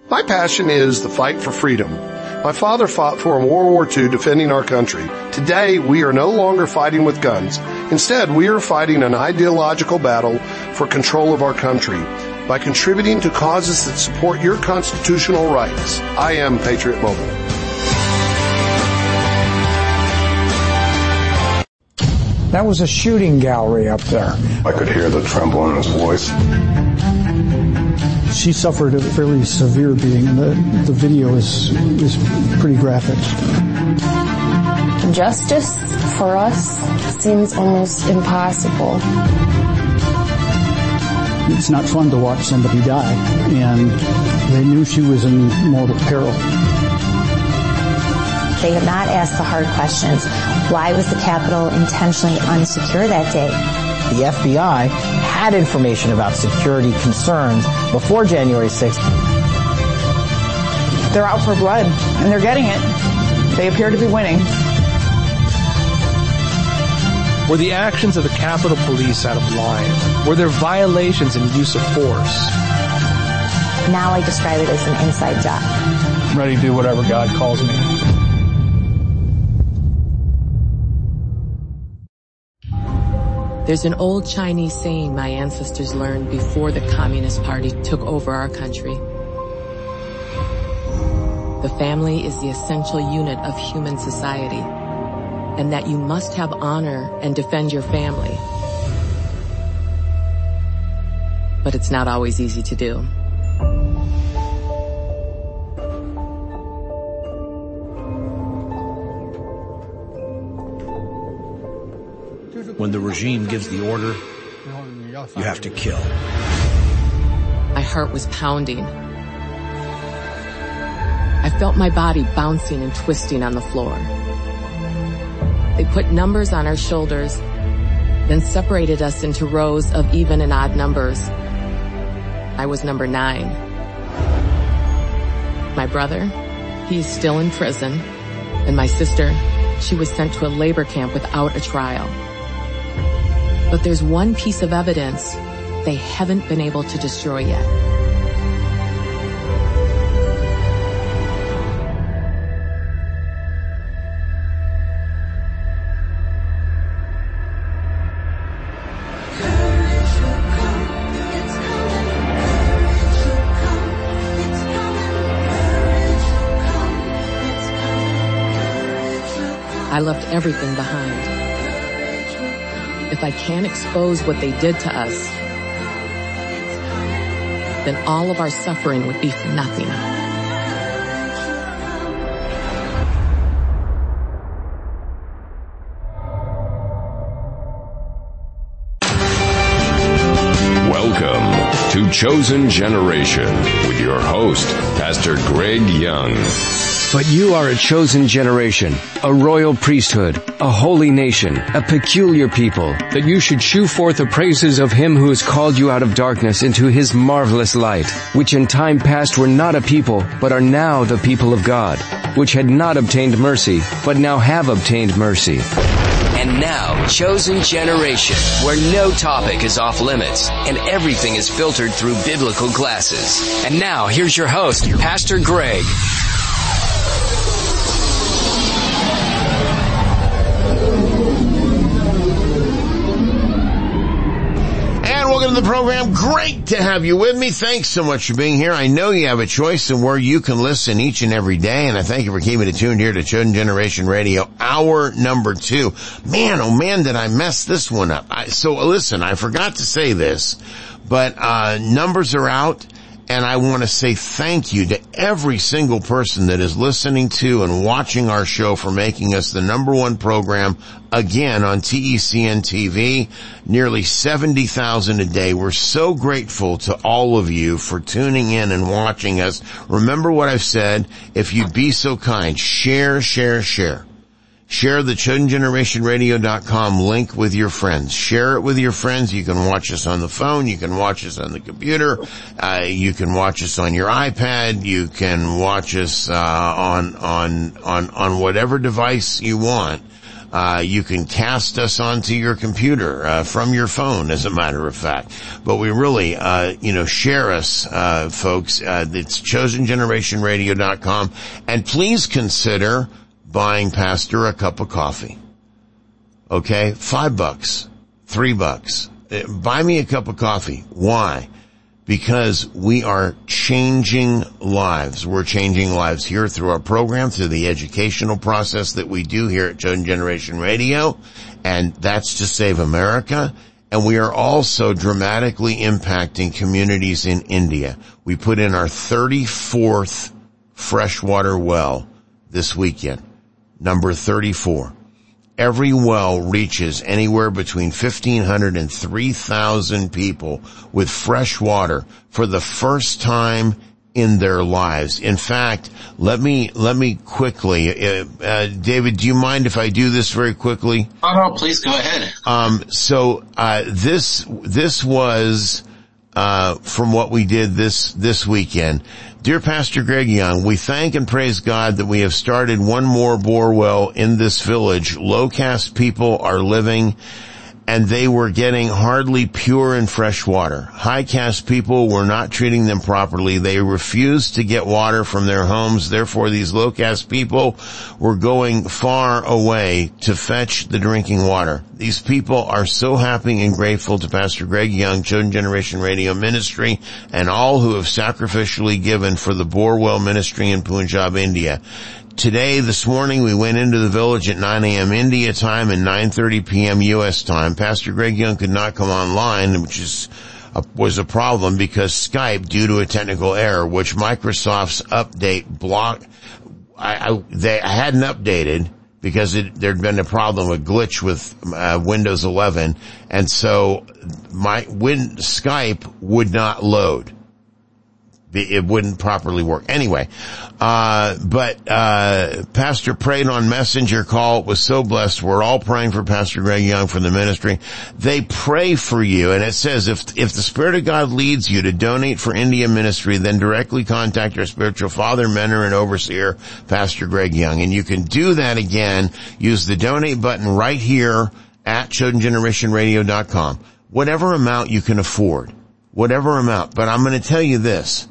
My passion is the fight for freedom. My father fought for in World War II defending our country. Today, we are no longer fighting with guns. Instead, we are fighting an ideological battle for control of our country by contributing to causes that support your constitutional rights. I am Patriot Mobile. That was a shooting gallery up there. I could hear the tremble in his voice. She suffered a fairly severe beating, and the video is pretty graphic. Justice for us seems almost impossible. It's not fun to watch somebody die, and they knew she was in mortal peril. They have not asked the hard questions. Why was the Capitol intentionally unsecure that day? The FBI had information about security concerns before January 6th. They're out for blood, and they're getting it. They appear to be winning. Were the actions of the Capitol Police out of line? Were there violations and use of force? Now I describe it as an inside job. I'm ready to do whatever God calls me. There's an old Chinese saying my ancestors learned before the Communist Party took over our country. The family is the essential unit of human society, and that you must have honor and defend your family. But it's not always easy to do. When the regime gives the order, you have to kill. My heart was pounding. I felt my body bouncing and twisting on the floor. They put numbers on our shoulders, then separated us into rows of even and odd numbers. I was number 9. My brother, he's still in prison, and my sister, she was sent to a labor camp without a trial. But there's one piece of evidence they haven't been able to destroy yet. I left everything behind. If I can't expose what they did to us, then all of our suffering would be for nothing. Welcome to Chosen Generation with your host, Pastor Greg Young. But you are a chosen generation, a royal priesthood, a holy nation, a peculiar people, that you should shew forth the praises of him who has called you out of darkness into his marvelous light, which in time past were not a people, but are now the people of God, which had not obtained mercy, but now have obtained mercy. And now, Chosen Generation, where no topic is off limits and everything is filtered through biblical glasses. And now, here's your host, Pastor Greg. Welcome to the program. Great to have you with me. Thanks so much for being here. I know you have a choice in where you can listen each and every day, and I thank you for keeping it tuned here to Chosen Generation Radio, hour number 2. Man, oh man, did I mess this one up. So listen, I forgot to say this, but numbers are out, and I want to say thank you to every single person that is listening to and watching our show for making us the number 1 program again on TECN TV, nearly 70,000 a day. We're so grateful to all of you for tuning in and watching us. Remember what I've said. If you'd be so kind, share. Share the ChosenGenerationRadio.com link with your friends. Share it with your friends. You can watch us on the phone. You can watch us on the computer. You can watch us on your iPad. You can watch us on whatever device you want. You can cast us onto your computer, from your phone, as a matter of fact. But we really, share us, folks. It's chosengenerationradio.com. And please consider buying Pastor a cup of coffee. Okay? $5, $3. Buy me a cup of coffee. Why? Because we are changing lives. We're changing lives here through our program, through the educational process that we do here at Chosen Generation Radio, and that's to save America. And we are also dramatically impacting communities in India. We put in our 34th freshwater well this weekend, number 34. Every well reaches anywhere between 1,500 and 3,000 people with fresh water for the first time in their lives. In fact, let me quickly, David, do you mind if I do this very quickly? Oh, no, please go ahead. This was, from what we did this weekend. Dear Pastor Greg Young, we thank and praise God that we have started one more bore well in this village. Low caste people are living, and they were getting hardly pure and fresh water. High caste people were not treating them properly. They refused to get water from their homes. Therefore, these low caste people were going far away to fetch the drinking water. These people are so happy and grateful to Pastor Greg Young, Chosen Generation Radio Ministry, and all who have sacrificially given for the Borewell Ministry in Punjab, India. This morning, we went into the village at 9 a.m. India time and 9:30 p.m. U.S. time. Pastor Greg Young could not come online, which was a problem because Skype, due to a technical error, which Microsoft's update blocked. I hadn't updated because there'd been a problem, a glitch with Windows 11, and so Skype would not load. It wouldn't properly work. Anyway, Pastor prayed on Messenger call. It was so blessed. We're all praying for Pastor Greg Young from the ministry. They pray for you, and it says if the Spirit of God leads you to donate for India ministry, then directly contact your spiritual father, mentor, and overseer, Pastor Greg Young. And you can do that again. Use the donate button right here at chosengenerationradio.com. Whatever amount you can afford. Whatever amount. But I'm going to tell you this.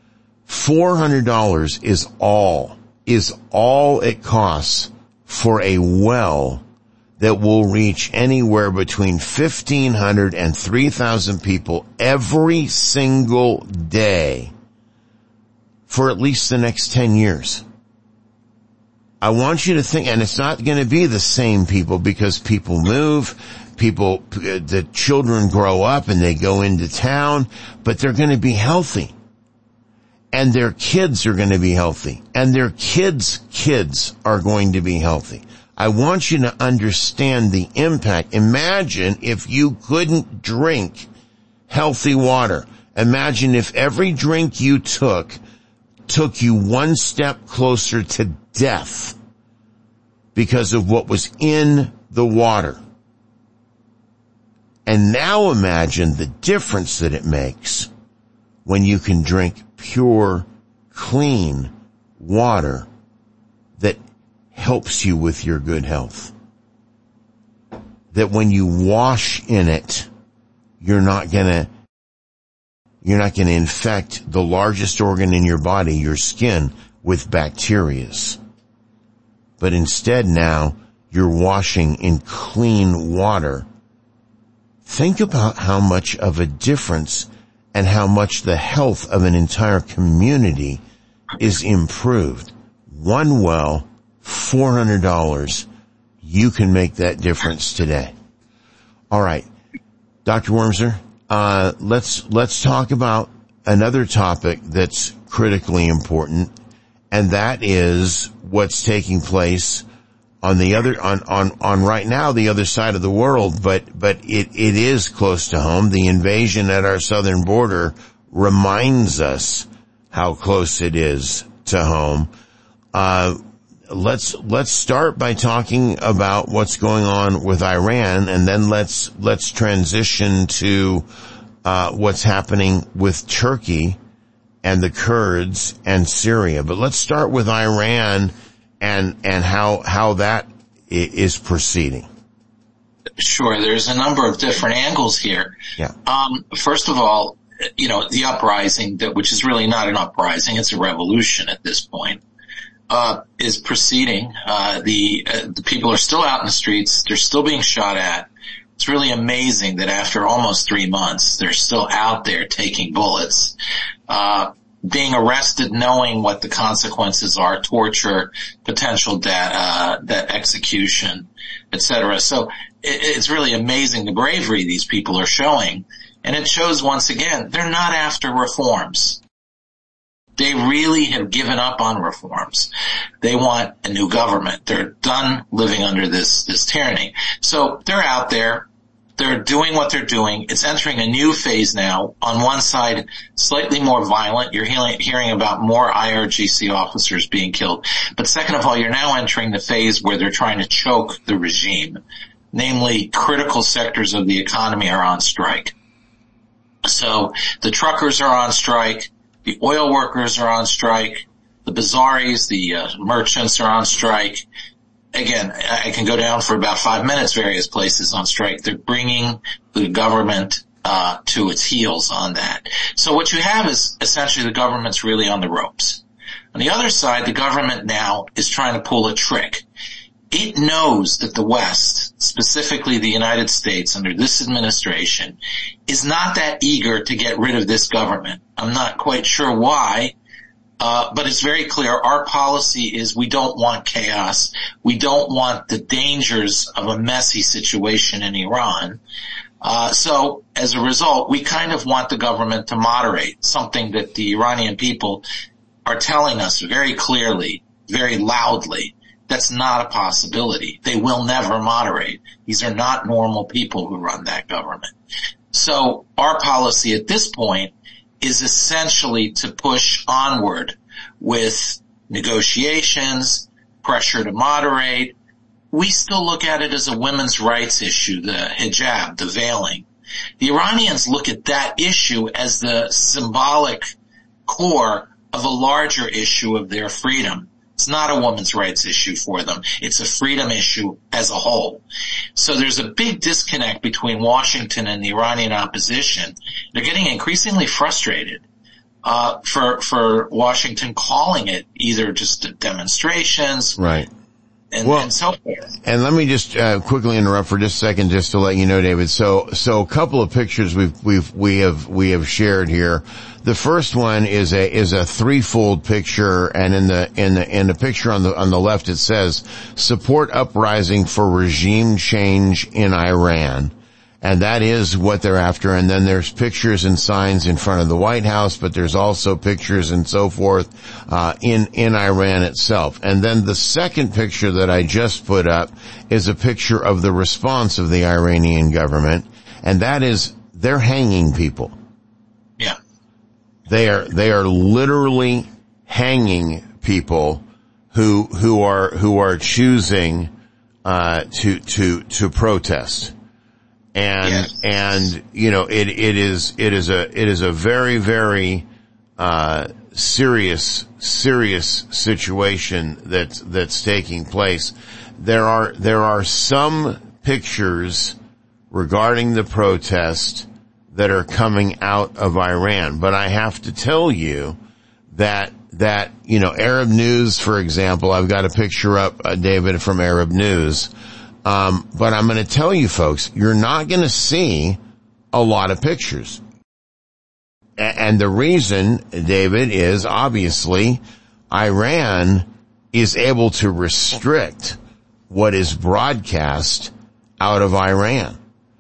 $400 is all it costs for a well that will reach anywhere between 1,500 and 3,000 people every single day for at least the next 10 years. I want you to think, and it's not going to be the same people because people move, the children grow up and they go into town, but they're going to be healthy. And their kids are going to be healthy. And their kids' kids are going to be healthy. I want you to understand the impact. Imagine if you couldn't drink healthy water. Imagine if every drink you took you one step closer to death because of what was in the water. And now imagine the difference that it makes when you can drink pure, clean water that helps you with your good health. That when you wash in it, you're not gonna infect the largest organ in your body, your skin, with bacterias. But instead now, you're washing in clean water. Think about how much of a difference and how much the health of an entire community is improved. One well, $400. You can make that difference today. All right. Dr. Wormser, let's talk about another topic that's critically important, and that is what's taking place on the other, on right now, the other side of the world, but it is close to home. The invasion at our southern border reminds us how close it is to home. Let's start by talking about what's going on with Iran, and then let's transition to, what's happening with Turkey and the Kurds and Syria. But let's start with Iran and how that is proceeding? Sure. There's a number of different angles here. Yeah. First of all, the uprising, which is really not an uprising, it's a revolution at this point, is proceeding. The people are still out in the streets. They're still being shot at. It's really amazing that after almost 3 months, they're still out there taking bullets, being arrested, knowing what the consequences are, torture, potential death, execution, etc. So it's really amazing the bravery these people are showing. And it shows once again, they're not after reforms. They really have given up on reforms. They want a new government. They're done living under this tyranny. So they're out there. They're doing what they're doing. It's entering a new phase now. On one side, slightly more violent. You're hearing about more IRGC officers being killed. But second of all, you're now entering the phase where they're trying to choke the regime. Namely, critical sectors of the economy are on strike. So the truckers are on strike. The oil workers are on strike. The bazaris, the merchants are on strike. Again, I can go down for about 5 minutes, various places on strike. They're bringing the government to its heels on that. So what you have is essentially the government's really on the ropes. On the other side, the government now is trying to pull a trick. It knows that the West, specifically the United States under this administration, is not that eager to get rid of this government. I'm not quite sure why, but it's very clear our policy is we don't want chaos. We don't want the dangers of a messy situation in Iran. So as a result, we kind of want the government to moderate, something that the Iranian people are telling us very clearly, very loudly. That's not a possibility. They will never moderate. These are not normal people who run that government. So our policy at this point is essentially to push onward with negotiations, pressure to moderate. We still look at it as a women's rights issue, the hijab, the veiling. The Iranians look at that issue as the symbolic core of a larger issue of their freedom. It's not a women's rights issue for them. It's a freedom issue as a whole. So there's a big disconnect between Washington and the Iranian opposition. They're getting increasingly frustrated for Washington calling it either just demonstrations, right, and so forth. And let me just quickly interrupt for just a second, just to let you know, David. So a couple of pictures we have shared here. The first one is a threefold picture, and in the picture on the left it says support uprising for regime change in Iran. And that is what they're after. And then there's pictures and signs in front of the White House, but there's also pictures and so forth, in Iran itself. And then the second picture that I just put up is a picture of the response of the Iranian government. And that is, they're hanging people. Yeah. They are literally hanging people who are choosing, to protest. And, yes. And, you know, it is a very, very, serious situation that's taking place. There are some pictures regarding the protest that are coming out of Iran, but I have to tell you that, you know, Arab News, for example, I've got a picture up, David, from Arab News. But I'm going to tell you folks, you're not going to see a lot of pictures. And the reason, David, is obviously Iran is able to restrict what is broadcast out of Iran.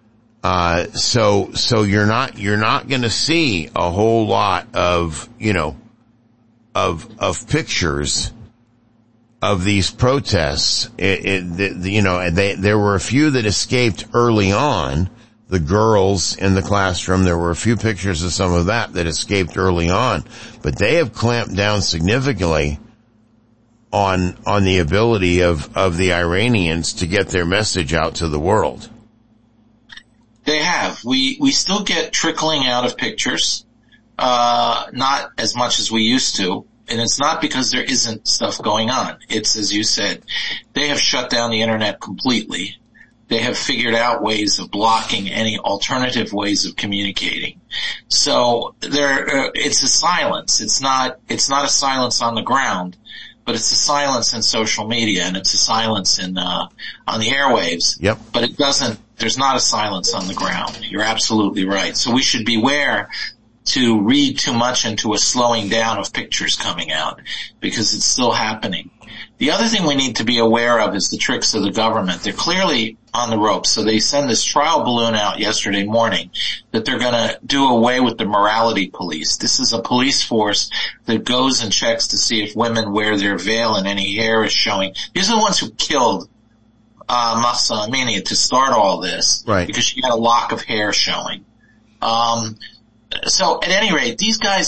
So you're not going to see a whole lot of, you know, of pictures of these protests. There were a few that escaped early on. The girls in the classroom, there were a few pictures of some of that escaped early on, but they have clamped down significantly on the ability of the Iranians to get their message out to the world. They have. We still get trickling out of pictures, not as much as we used to. And it's not because there isn't stuff going on. It's, as you said, they have shut down the internet completely. They have figured out ways of blocking any alternative ways of communicating. So it's a silence. It's not a silence on the ground, but it's a silence in social media, and it's a silence on the airwaves. Yep. But there's not a silence on the ground. You're absolutely right. So we should beware to read too much into a slowing down of pictures coming out, because it's still happening. The other thing we need to be aware of is the tricks of the government. They're clearly on the ropes. So they send this trial balloon out yesterday morning that they're going to do away with the morality police. This is a police force that goes and checks to see if women wear their veil and any hair is showing. These are the ones who killed Mahsa Amini to start all this, right? Because she had a lock of hair showing. So at any rate, these guys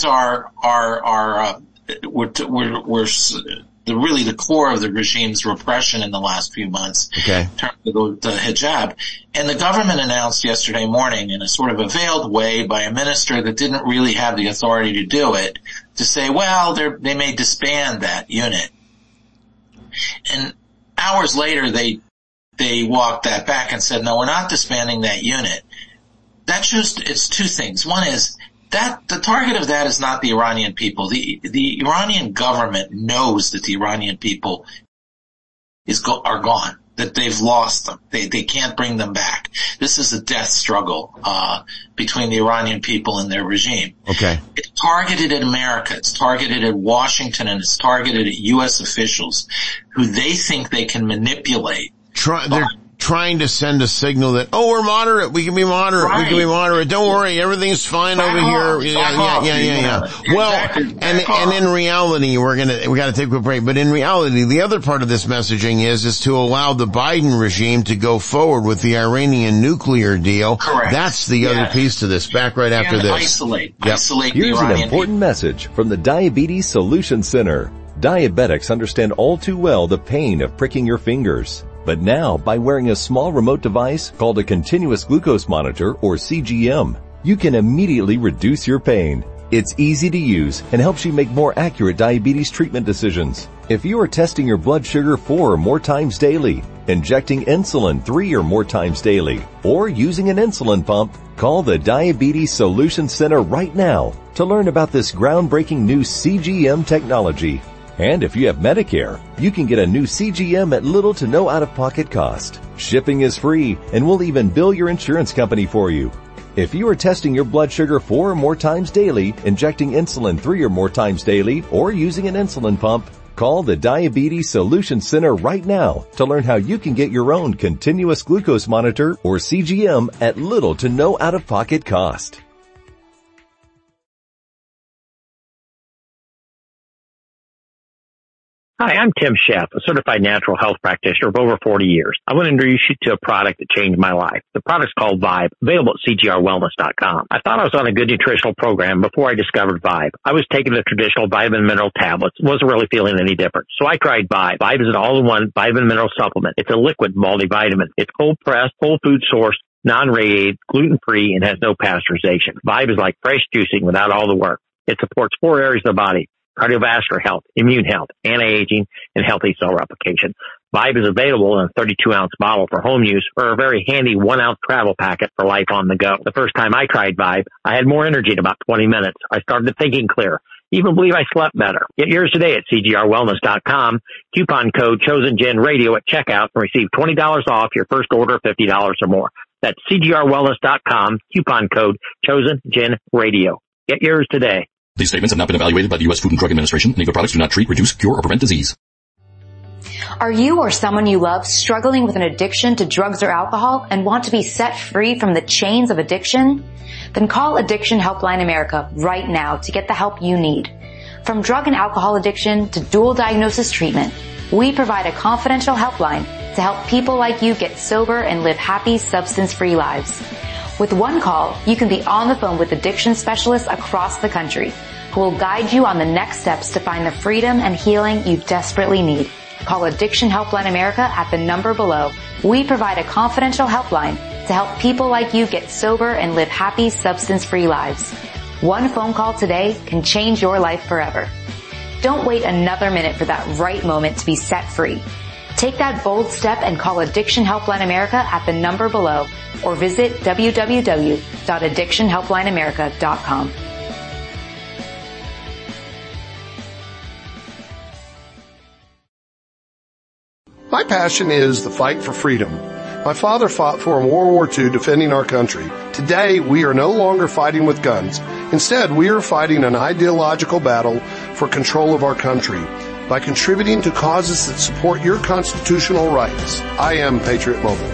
we're really the core of the regime's repression in the last few months. Okay. In terms of the hijab. And the government announced yesterday morning in a sort of a veiled way by a minister that didn't really have the authority to do it, to say, well, they may disband that unit. And hours later, they walked that back and said, no, we're not disbanding that unit. That shows it's two things. One is that the target of that is not the Iranian people. The Iranian government knows that the Iranian people are gone, that they've lost them. They can't bring them back. This is a death struggle between the Iranian people and their regime. Okay. It's targeted at America, it's targeted at Washington, and it's targeted at U.S. officials who they think they can manipulate. They're trying to send a signal that, we're moderate, we can be moderate, right. We can be moderate, don't worry, everything's fine over here. Yeah. Exactly. Well, and in reality, we gotta take a break, but in reality, the other part of this messaging is to allow the Biden regime to go forward with the Iranian nuclear deal. Correct. That's the other piece to this. Back right after this. Isolate the Here's Iranian an important message from the Diabetes Solution Center. Diabetics understand all too well the pain of pricking your fingers. But now, by wearing a small remote device called a continuous glucose monitor, or CGM, you can immediately reduce your pain. It's easy to use and helps you make more accurate diabetes treatment decisions. If you are testing your blood sugar 4 or more times daily, injecting insulin 3 or more times daily, or using an insulin pump, call the Diabetes Solution Center right now to learn about this groundbreaking new CGM technology. And if you have Medicare, you can get a new CGM at little to no out-of-pocket cost. Shipping is free, and we'll even bill your insurance company for you. If you are testing your blood sugar 4 or more times daily, injecting insulin 3 or more times daily, or using an insulin pump, call the Diabetes Solution Center right now to learn how you can get your own continuous glucose monitor, or CGM, at little to no out-of-pocket cost. Hi, I'm Tim Sheff, a certified natural health practitioner of over 40 years. I want to introduce you to a product that changed my life. The product's called Vibe, available at CGRWellness.com. I thought I was on a good nutritional program before I discovered Vibe. I was taking the traditional vitamin mineral tablets, wasn't really feeling any different. So I tried Vibe. Vibe is an all-in-one vitamin mineral supplement. It's a liquid multivitamin. It's cold-pressed, whole food sourced, non-radiated, gluten-free, and has no pasteurization. Vibe is like fresh juicing without all the work. It supports 4 areas of the body: cardiovascular health, immune health, anti-aging, and healthy cell replication. Vibe is available in a 32-ounce bottle for home use, or a very handy 1-ounce travel packet for life on the go. The first time I tried Vibe, I had more energy in about 20 minutes. I started thinking clear. Even believe I slept better. Get yours today at CGRWellness.com. Coupon code ChosenGenRadio at checkout and receive $20 off your first order of $50 or more. That's CGRWellness.com. Coupon code ChosenGenRadio. Get yours today. These statements have not been evaluated by the U.S. Food and Drug Administration. Any of the products do not treat, reduce, cure, or prevent disease. Are you or someone you love struggling with an addiction to drugs or alcohol and want to be set free from the chains of addiction? Then call Addiction Helpline America right now to get the help you need. From drug and alcohol addiction to dual diagnosis treatment, we provide a confidential helpline to help people like you get sober and live happy, substance-free lives. With one call, you can be on the phone with addiction specialists across the country who will guide you on the next steps to find the freedom and healing you desperately need. Call Addiction Helpline America at the number below. We provide a confidential helpline to help people like you get sober and live happy, substance-free lives. One phone call today can change your life forever. Don't wait another minute for that right moment to be set free. Take that bold step and call Addiction Helpline America at the number below or visit www.addictionhelplineamerica.com. My passion is the fight for freedom. My father fought for in World War II defending our country. Today, we are no longer fighting with guns. Instead, we are fighting an ideological battle for control of our country by contributing to causes that support your constitutional rights. I am Patriot Mobile.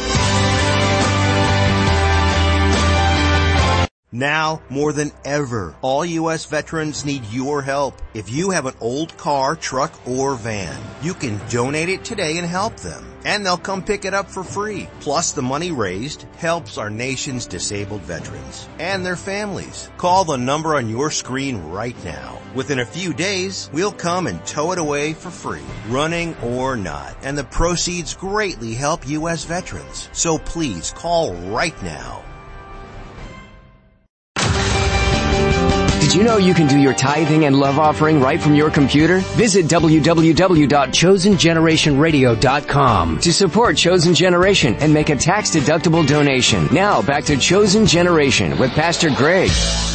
Now, more than ever, all U.S. veterans need your help. If you have an old car, truck, or van, you can donate it today and help them. And they'll come pick it up for free. Plus, the money raised helps our nation's disabled veterans and their families. Call the number on your screen right now. Within a few days, we'll come and tow it away for free, running or not. And the proceeds greatly help U.S. veterans. So please call right now. Did you know you can do your tithing and love offering right from your computer? Visit www.chosengenerationradio.com to support Chosen Generation and make a tax-deductible donation. Now, back to Chosen Generation with Pastor Greg.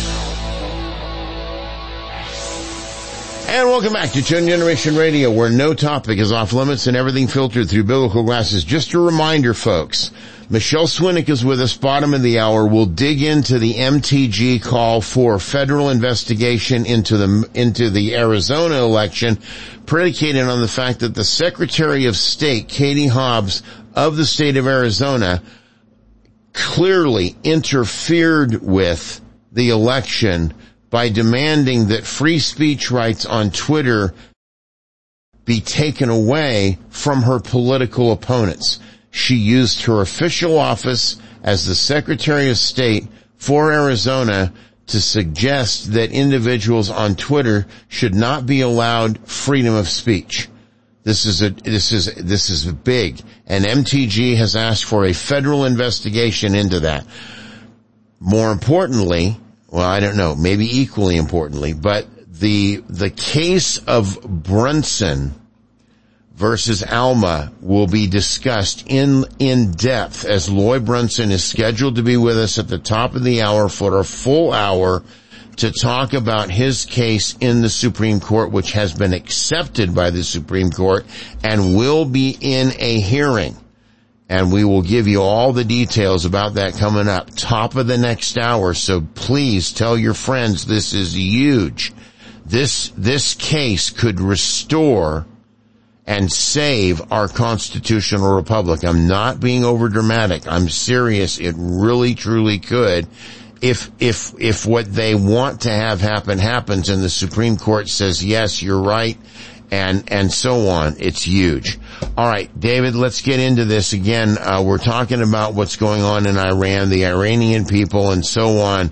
And welcome back to Chosen Generation Radio, where no topic is off limits and everything filtered through biblical glasses. Just a reminder, folks, Michelle Swinnick is with us, bottom of the hour. We'll dig into the MTG call for federal investigation into the Arizona election, predicated on the fact that the Secretary of State, Katie Hobbs, of the state of Arizona, clearly interfered with the election by demanding that free speech rights on Twitter be taken away from her political opponents. She used her official office as the Secretary of State for Arizona to suggest that individuals on Twitter should not be allowed freedom of speech. This is big, and MTG has asked for a federal investigation into that. More importantly, well, I don't know, maybe equally importantly, but the case of Brunson versus Alma will be discussed in depth, as Lloyd Brunson is scheduled to be with us at the top of the hour for a full hour to talk about his case in the Supreme Court, which has been accepted by the Supreme Court and will be in a hearing. And we will give you all the details about that coming up top of the next hour. So please tell your friends, this is huge. This case could restore and save our constitutional republic. I'm not being over dramatic. I'm serious. It really, truly could. If what they want to have happen happens and the Supreme Court says, yes, you're right, and so on, it's huge. All right, David, let's get into this again. We're talking about what's going on in Iran, the Iranian people, and so on.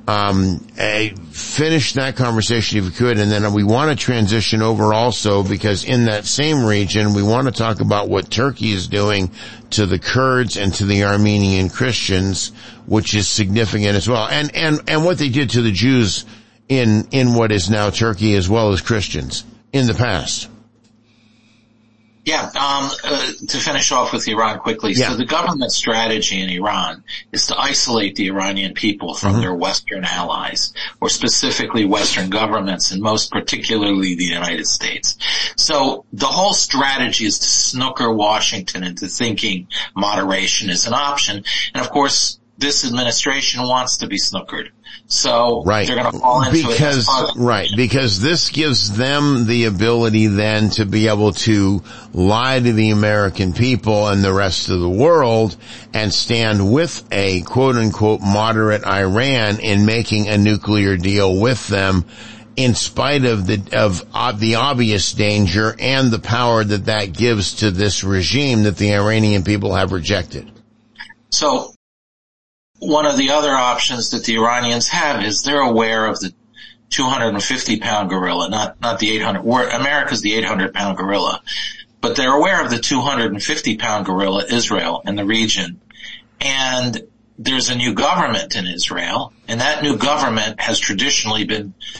Finish that conversation if you could, and then we want to transition over also, because in that same region, we want to talk about what Turkey is doing to the Kurds and to the Armenian Christians, which is significant as well, and what they did to the Jews in what is now Turkey, as well as Christians in the past. Yeah, to finish off with Iran quickly. Yeah. So the government strategy in Iran is to isolate the Iranian people from their Western allies, or specifically Western governments, and most particularly the United States. So the whole strategy is to snooker Washington into thinking moderation is an option. And of course, this administration wants to be snookered. So they're going to fall into it. Because this gives them the ability then to be able to lie to the American people and the rest of the world and stand with a quote-unquote moderate Iran in making a nuclear deal with them, in spite of the obvious danger and the power that gives to this regime that the Iranian people have rejected. So one of the other options that the Iranians have is they're aware of the 250-pound gorilla, not the 800. America's the 800-pound gorilla, but they're aware of the 250-pound gorilla, Israel, in the region. And there's a new government in Israel, and that new government has traditionally been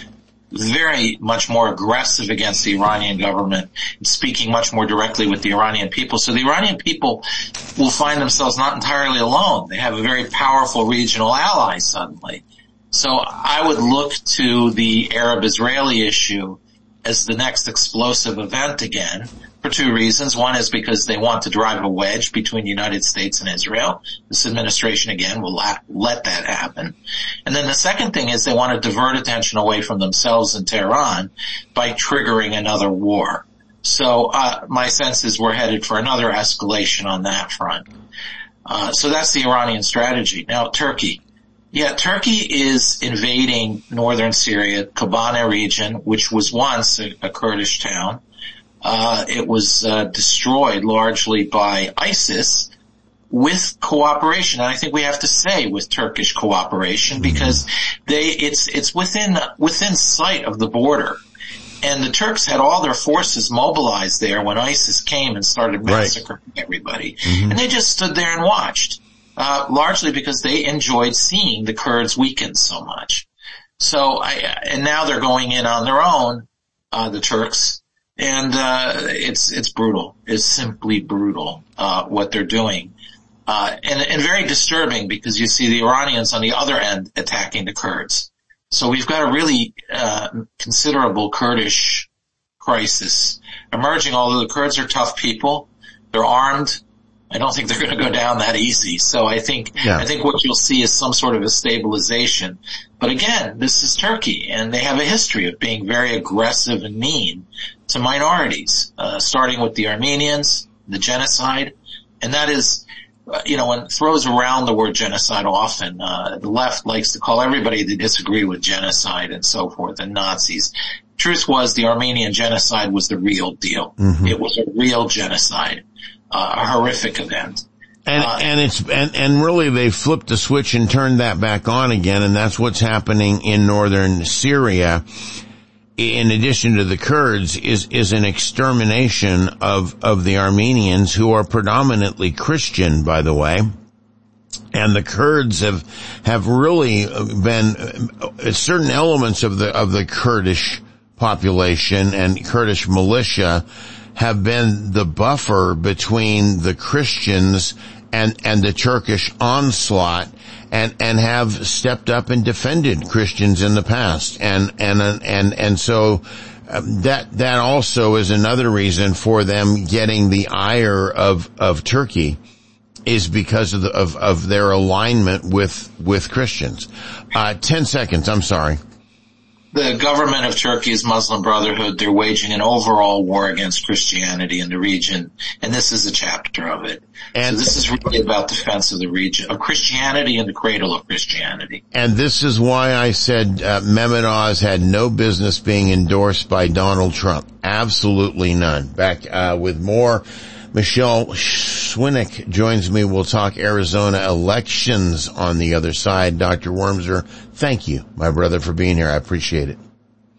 very much more aggressive against the Iranian government and speaking much more directly with the Iranian people. So the Iranian people will find themselves not entirely alone. They have a very powerful regional ally suddenly. So I would look to the Arab-Israeli issue as the next explosive event again, for two reasons. One is because they want to drive a wedge between the United States and Israel. This administration, again, will let that happen. And then the second thing is they want to divert attention away from themselves in Tehran by triggering another war. So my sense is we're headed for another escalation on that front. So that's the Iranian strategy. Now, Turkey. Yeah, Turkey is invading northern Syria, Kobane region, which was once a Kurdish town. It was destroyed largely by ISIS with cooperation, and I think we have to say with Turkish cooperation, because it's within sight of the border. And the Turks had all their forces mobilized there when ISIS came and started massacring everybody. And they just stood there and watched, largely because they enjoyed seeing the Kurds weaken so much. So and now they're going in on their own, the Turks. And it's brutal. It's simply brutal what they're doing, and very disturbing, because you see the Iranians on the other end attacking the Kurds. So we've got a really considerable Kurdish crisis emerging. Although the Kurds are tough people, they're armed. I don't think they're going to go down that easy. So I think what you'll see is some sort of a stabilization. But again, this is Turkey, and they have a history of being very aggressive and mean to minorities, starting with the Armenians, the genocide. And that is, one throws around the word genocide often. The left likes to call everybody that disagree with genocide and so forth and Nazis. Truth was, the Armenian genocide was the real deal. It was a real genocide, a horrific event. And really they flipped the switch and turned that back on again, and that's what's happening in northern Syria. In addition to the Kurds, is an extermination of the Armenians, who are predominantly Christian, by the way. And the Kurds have really been certain elements of the Kurdish population and Kurdish militia have been the buffer between the Christians and the Turkish onslaught, and have stepped up and defended Christians in the past. And so that also is another reason for them getting the ire of Turkey, is because of their alignment with Christians. 10 seconds, I'm sorry. The government of Turkey's Muslim Brotherhood, they're waging an overall war against Christianity in the region, and this is a chapter of it. And so this is really about defense of the region, of Christianity and the cradle of Christianity. And this is why I said Mehmet Oz had no business being endorsed by Donald Trump. Absolutely none. Back with more. Michelle Swinick joins me. We'll talk Arizona elections on the other side. Dr. Wormser, thank you, my brother, for being here. I appreciate it.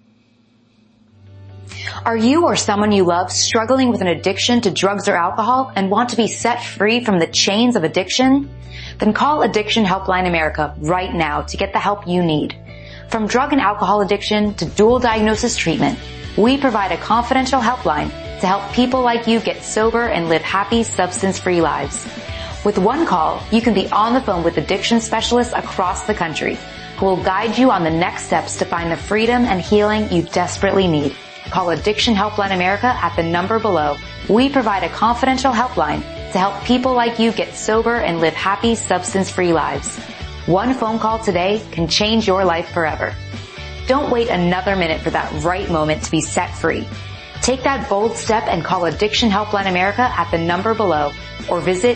Are you or someone you love struggling with an addiction to drugs or alcohol and want to be set free from the chains of addiction? Then call Addiction Helpline America right now to get the help you need. From drug and alcohol addiction to dual diagnosis treatment, we provide a confidential helpline to help people like you get sober and live happy, substance-free lives. With one call, you can be on the phone with addiction specialists across the country who will guide you on the next steps to find the freedom and healing you desperately need. Call Addiction Helpline America at the number below. We provide a confidential helpline to help people like you get sober and live happy, substance-free lives. One phone call today can change your life forever. Don't wait another minute for that right moment to be set free. Take that bold step and call Addiction Helpline America at the number below, or visit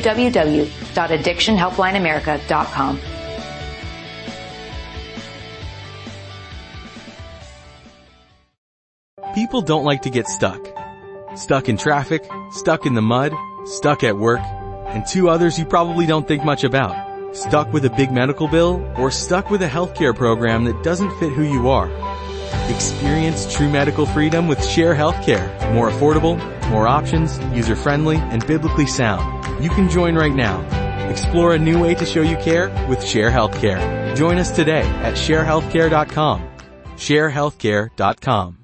www.addictionhelplineamerica.com. People don't like to get stuck. Stuck in traffic, stuck in the mud, stuck at work, and two others you probably don't think much about. Stuck with a big medical bill, or stuck with a healthcare program that doesn't fit who you are. Experience true medical freedom with Share Healthcare. More affordable, more options, user-friendly, and biblically sound. You can join right now. Explore a new way to show you care with Share Healthcare. Join us today at sharehealthcare.com. sharehealthcare.com.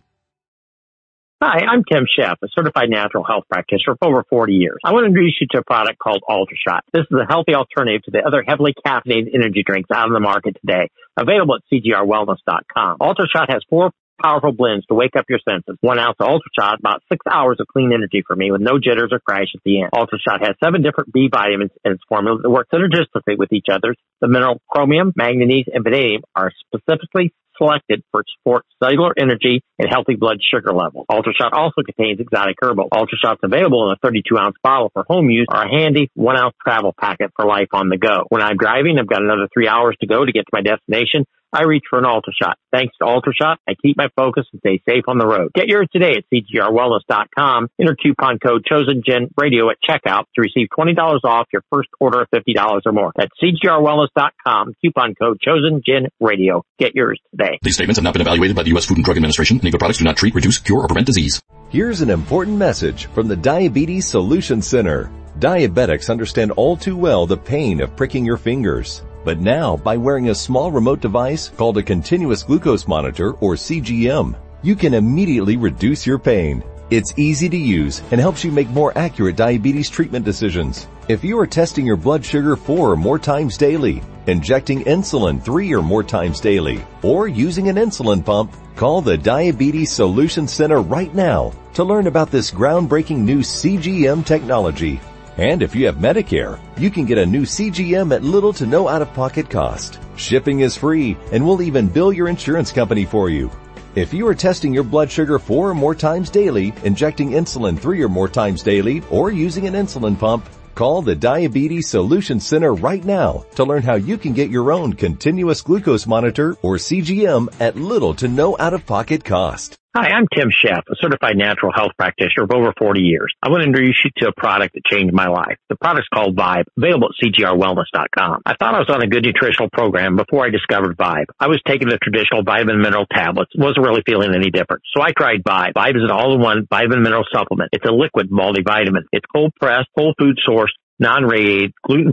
Hi, I'm Tim Sheff, a certified natural health practitioner for over 40 years. I want to introduce you to a product called UltraShot. This is a healthy alternative to the other heavily caffeinated energy drinks out on the market today, available at CGRWellness.com. UltraShot has 4 powerful blends to wake up your senses. 1 ounce of UltraShot, about 6 hours of clean energy for me with no jitters or crash at the end. UltraShot has 7 different B vitamins in its formula that work synergistically with each other. The mineral chromium, manganese, and vanadium are specifically selected for support cellular energy and healthy blood sugar levels. UltraShot also contains exotic herbal. UltraShot's available in a 32-ounce bottle for home use or a handy 1-ounce travel packet for life on the go. When I'm driving, I've got another 3 hours to go to get to my destination. I reach for an UltraShot. Thanks to UltraShot, I keep my focus and stay safe on the road. Get yours today at CGRWellness.com. Enter coupon code ChosenGenRadio at checkout to receive $20 off your first order of $50 or more. That's CGRWellness.com. Coupon code ChosenGenRadio. Get yours today. These statements have not been evaluated by the U.S. Food and Drug Administration. Any of the products do not treat, reduce, cure, or prevent disease. Here's an important message from the Diabetes Solution Center. Diabetics understand all too well the pain of pricking your fingers. But now, by wearing a small remote device called a continuous glucose monitor, or CGM, you can immediately reduce your pain. It's easy to use and helps you make more accurate diabetes treatment decisions. If you are testing your blood sugar 4 or more times daily, injecting insulin 3 or more times daily, or using an insulin pump, call the Diabetes Solution Center right now to learn about this groundbreaking new CGM technology. And if you have Medicare, you can get a new CGM at little to no out-of-pocket cost. Shipping is free, and we'll even bill your insurance company for you. If you are testing your blood sugar 4 or more times daily, injecting insulin 3 or more times daily, or using an insulin pump, call the Diabetes Solution Center right now to learn how you can get your own continuous glucose monitor, or CGM, at little to no out-of-pocket cost. Hi, I'm Tim Sheff, a certified natural health practitioner for over 40 years. I want to introduce you to a product that changed my life. The product's called Vibe, available at CGRWellness.com. I thought I was on a good nutritional program before I discovered Vibe. I was taking the traditional vitamin mineral tablets, wasn't really feeling any different. So I tried Vibe. Vibe is an all-in-one vitamin mineral supplement. It's a liquid multivitamin. It's cold-pressed, whole food sourced, non-radiated,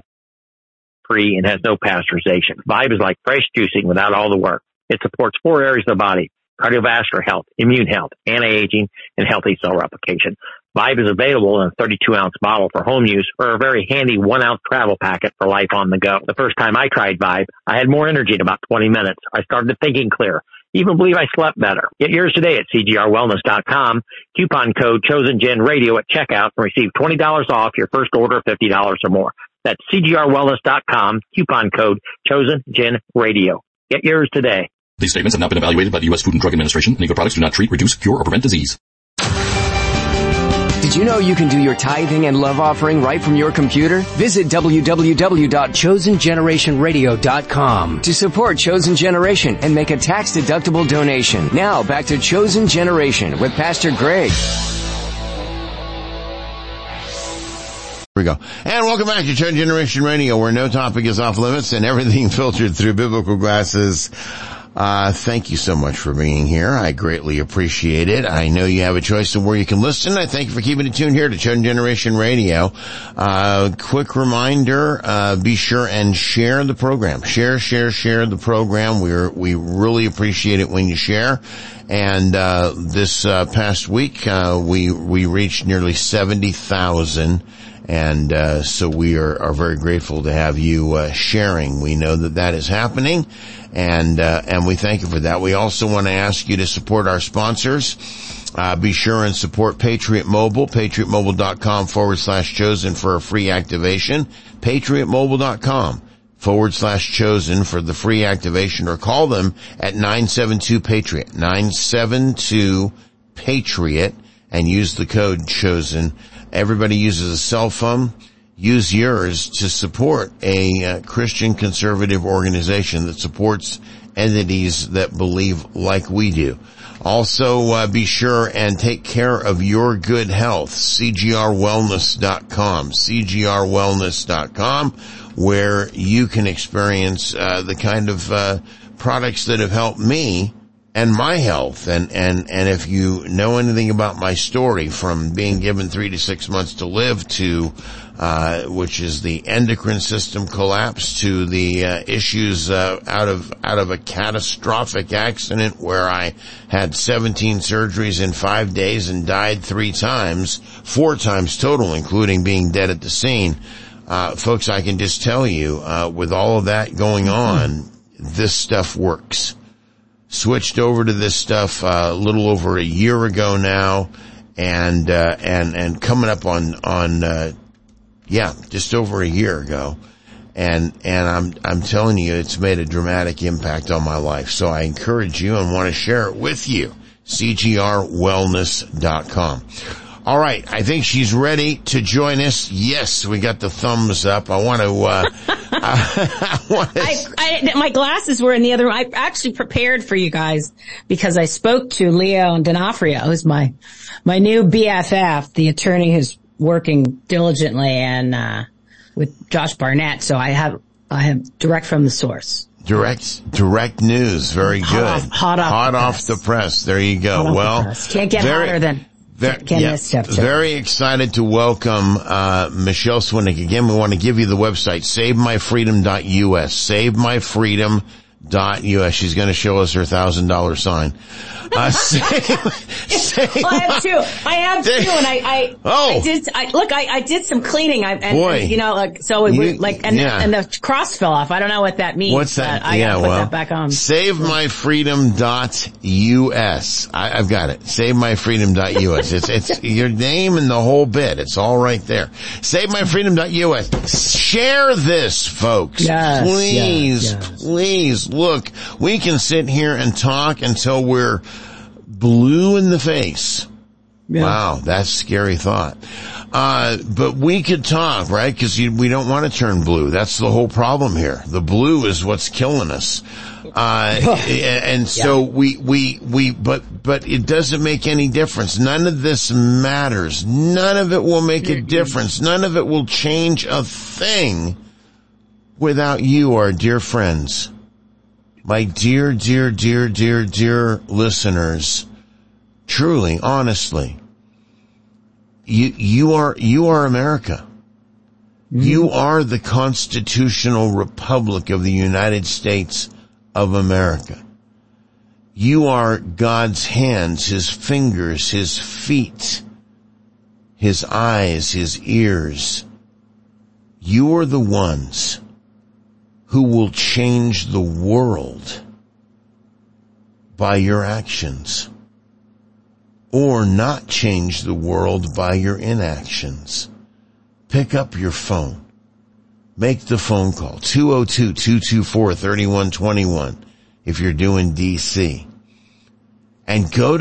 gluten-free, and has no pasteurization. Vibe is like fresh juicing without all the work. It supports 4 areas of the body: cardiovascular health, immune health, anti-aging, and healthy cell replication. Vibe is available in a 32-ounce bottle for home use or a very handy 1-ounce travel packet for life on the go. The first time I tried Vibe, I had more energy in about 20 minutes. I started thinking clear. Even believe I slept better. Get yours today at CGRWellness.com. Coupon code ChosenGenRadio at checkout and receive $20 off your first order of $50 or more. That's CGRWellness.com. Coupon code ChosenGenRadio. Get yours today. These statements have not been evaluated by the U.S. Food and Drug Administration. Any of the products do not treat, reduce, cure, or prevent disease. Did you know you can do your tithing and love offering right from your computer? Visit www.chosengenerationradio.com to support Chosen Generation and make a tax-deductible donation. Now, back to Chosen Generation with Pastor Greg. Here we go. And welcome back to Chosen Generation Radio, where no topic is off limits and everything filtered through biblical glasses. Thank you so much for being here. I greatly appreciate it. I know you have a choice of where you can listen. I thank you for keeping it tuned here to Chosen Generation Radio. Quick reminder, be sure and share the program. Share the program. We really appreciate it when you share. And, this, past week, we reached nearly 70,000. And, so we are very grateful to have you, sharing. We know that is happening. And we thank you for that. We also want to ask you to support our sponsors. Be sure and support Patriot Mobile, patriotmobile.com/chosen for a free activation. patriotmobile.com/chosen for the free activation, or call them at 972-PATRIOT, 972-PATRIOT, and use the code CHOSEN. Everybody uses a cell phone. Use yours to support a Christian conservative organization that supports entities that believe like we do. Also, be sure and take care of your good health. CGRWellness.com. CGRWellness.com, where you can experience the kind of products that have helped me and my health. And if you know anything about my story, from being given 3 to 6 months to live to, which is the endocrine system collapse, to the, issues, out of a catastrophic accident where I had 17 surgeries in 5 days and died 4 times total, including being dead at the scene. Folks, I can just tell you, with all of that going on, this stuff works. Switched over to this stuff a little over a year ago now, and coming up on just over a year ago, and I'm telling you, it's made a dramatic impact on my life. So I encourage you and want to share it with you. CGRwellness.com. All right, I think she's ready to join us. Yes, we got the thumbs up. I want to, my glasses were in the other room. I actually prepared for you guys because I spoke to Leo D'Onofrio, who's my new BFF, the attorney who's working diligently and, with Josh Barnett. So I have direct from the source. Direct news. Very good. Hot off the press. There you go. Well, can't get hotter than. Very excited to welcome Michelle Swinnick again. We want to give you the website, SaveMyFreedom.us. SaveMyFreedom.us. She's going to show us her $1,000 sign. I have two. And I did some cleaning. And the cross fell off. I don't know what that means. What's that? I gotta put that back on. SaveMyFreedom.us. I've got it. SaveMyFreedom.us. It's your name and the whole bit. It's all right there. SaveMyFreedom.us. Share this, folks. Yes, please. Look, we can sit here and talk until we're blue in the face. Yeah. Wow, that's a scary thought. But we could talk, right? Because we don't want to turn blue. That's the whole problem here. The blue is what's killing us. And so but it doesn't make any difference. None of this matters. None of it will make a difference. None of it will change a thing without you, our dear friends. My dear listeners, truly, honestly, you are America. You are the constitutional republic of the United States of America. You are God's hands, His fingers, His feet, His eyes, His ears. You are the ones who will change the world by your actions, or not change the world by your inactions. Pick up your phone. Make the phone call, 202-224-3121 if you're doing DC. And go to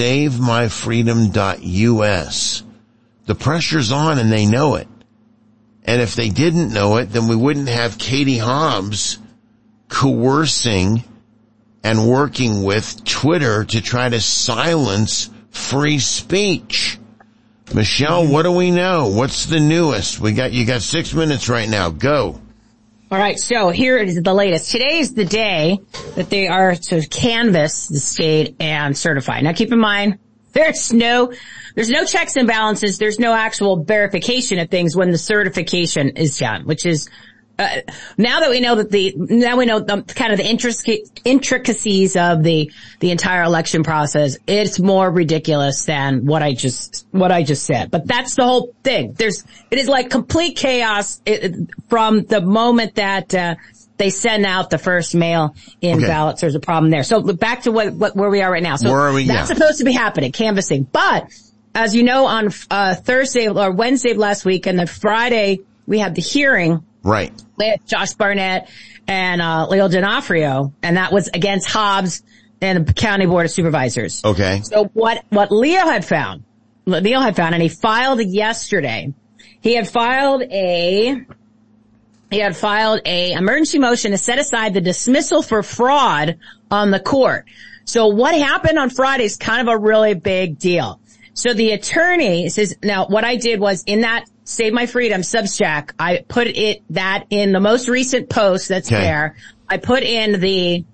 SaveMyFreedom.us. The pressure's on and they know it. And if they didn't know it, then we wouldn't have Katie Hobbs coercing and working with Twitter to try to silence free speech. Michelle, what do we know? What's the newest? You got 6 minutes right now. Go. All right, so here is the latest. Today is the day that they are to canvass the state and certify. Now keep in mind, there's no checks and balances. There's no actual verification of things when the certification is done, which is, now we know the kind of the intricacies of the entire election process. It's more ridiculous than what I just said. But that's the whole thing. It is like complete chaos from the moment that, they send out the first mail-in ballots. There's a problem there. So back to where we are right now. So where are we? That's supposed to be happening, canvassing. But as you know, on Thursday or Wednesday of last week, and then Friday we had the hearing. Right. With Josh Barnett and Leo D'Onofrio, and that was against Hobbs and the County Board of Supervisors. Okay. So what Leo had found, and he filed yesterday. He had filed a emergency motion to set aside the dismissal for fraud on the court. So what happened on Friday is kind of a really big deal. So the attorney says, now what I did was in that Save My Freedom Substack, I put that in the most recent post that's there. I put in the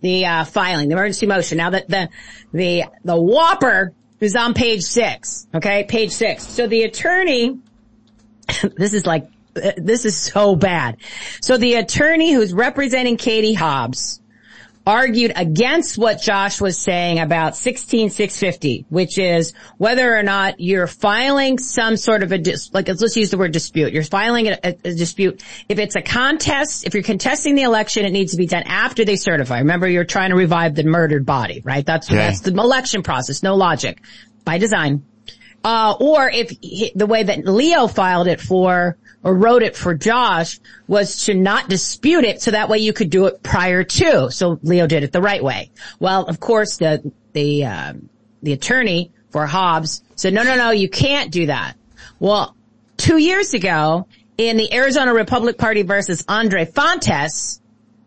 filing, the emergency motion. Now that the whopper is on page 6. Okay, page 6. So the attorney, this is so bad. So the attorney who's representing Katie Hobbs argued against what Josh was saying about 16650, which is whether or not you're filing some sort of let's use the word dispute. You're filing a dispute. If it's a contest, if you're contesting the election, it needs to be done after they certify. Remember, you're trying to revive the murdered body, right? That's the election process. No logic by design. Or if the way that Leo filed it or wrote it for Josh was to not dispute it so that way you could do it prior to. So Leo did it the right way. Well, of course, the attorney for Hobbs said, no, you can't do that. Well, 2 years ago in the Arizona Republican Party versus Andre Fontes,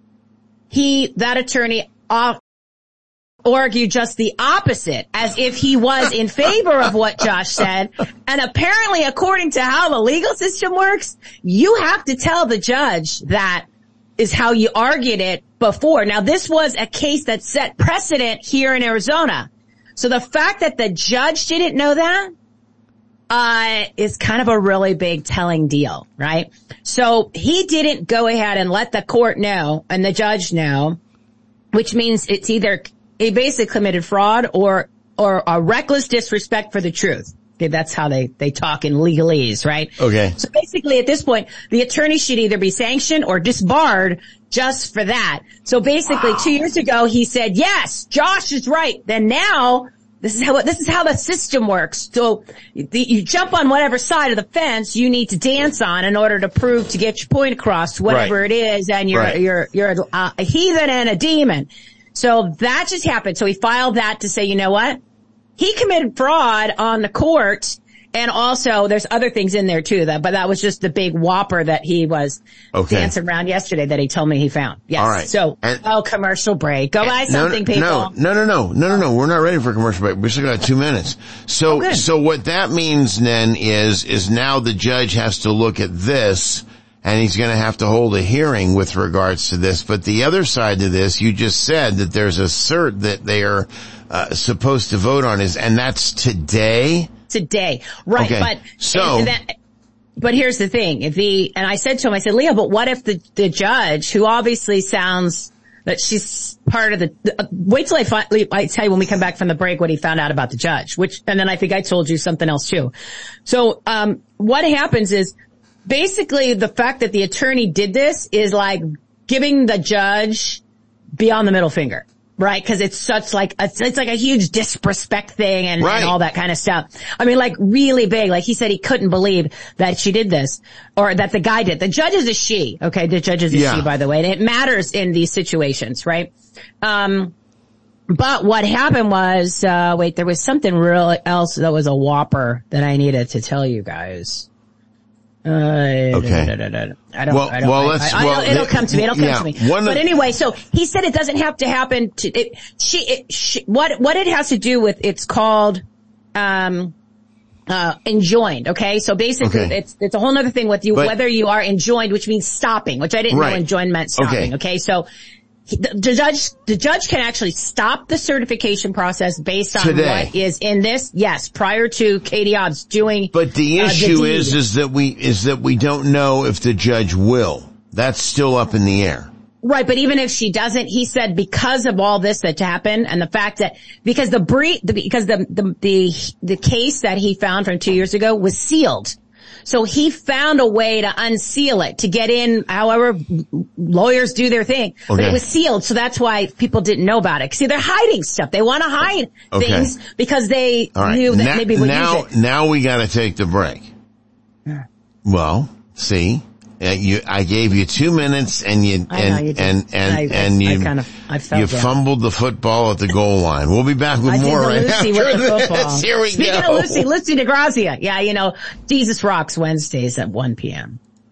that attorney argued just the opposite, as if he was in favor of what Josh said. And apparently, according to how the legal system works, you have to tell the judge that is how you argued it before. Now, this was a case that set precedent here in Arizona. So the fact that the judge didn't know that is kind of a really big telling deal, right? So he didn't go ahead and let the court know and the judge know, which means it's either he basically committed fraud or a reckless disrespect for the truth. Okay, that's how they talk in legalese, right? Okay. So basically at this point, the attorney should either be sanctioned or disbarred just for that. So basically 2 years ago, he said, yes, Josh is right. Then now, this is how the system works. So you jump on whatever side of the fence you need to dance on in order to prove to get your point across, whatever it is, and you're a heathen and a demon. So that just happened. So he filed that to say, you know what? He committed fraud on the court, and also there's other things in there too, but that was just the big whopper that he was dancing around yesterday that he told me he found. Yes. All right. So, commercial break. Go buy something, people. No. We're not ready for a commercial break. We still got 2 minutes. So what that means then is now the judge has to look at this, and he's going to have to hold a hearing with regards to this. But the other side to this, you just said that there's a cert that they are supposed to vote on, and that's today? Today. Right. Okay. But here's the thing. And I said to him, Leo, but what if the judge, who obviously sounds that she's part of wait till I tell you when we come back from the break what he found out about the judge, and then I think I told you something else too. So, what happens is, basically, the fact that the attorney did this is like giving the judge beyond the middle finger, right? Because it's such it's like a huge disrespect thing and all that kind of stuff. I mean, like really big. Like he said, he couldn't believe that she did this or that the guy did. The judge is a she, okay? The judge is a she, by the way, and it matters in these situations, right? But what happened was, there was something real else that was a whopper that I needed to tell you guys. Okay. It'll come to me. But anyway, so he said it doesn't have to happen what it has to do with, it's called, enjoined. Okay. So basically it's a whole nother thing with you, whether you are enjoined, which means stopping, which I didn't know enjoined meant stopping. Okay. So the judge can actually stop the certification process based on what is in this. Yes, prior to Katie Hobbs doing. But the issue is that we don't know if the judge will. That's still up in the air. Right, but even if she doesn't, he said because of all this that happened and the fact that because the case that he found from 2 years ago was sealed. So he found a way to unseal it, to get in, however lawyers do their thing. But it was sealed, so that's why people didn't know about it. See, they're hiding stuff. They want to hide things because they knew that maybe we'd use it. Now we gotta take the break. Well, see, I gave you 2 minutes and you fumbled the football at the goal line. We'll be back with more right after this. Here we go. Speaking of Lucy DeGrazia. Yeah, Jesus Rocks Wednesdays at 1 p.m.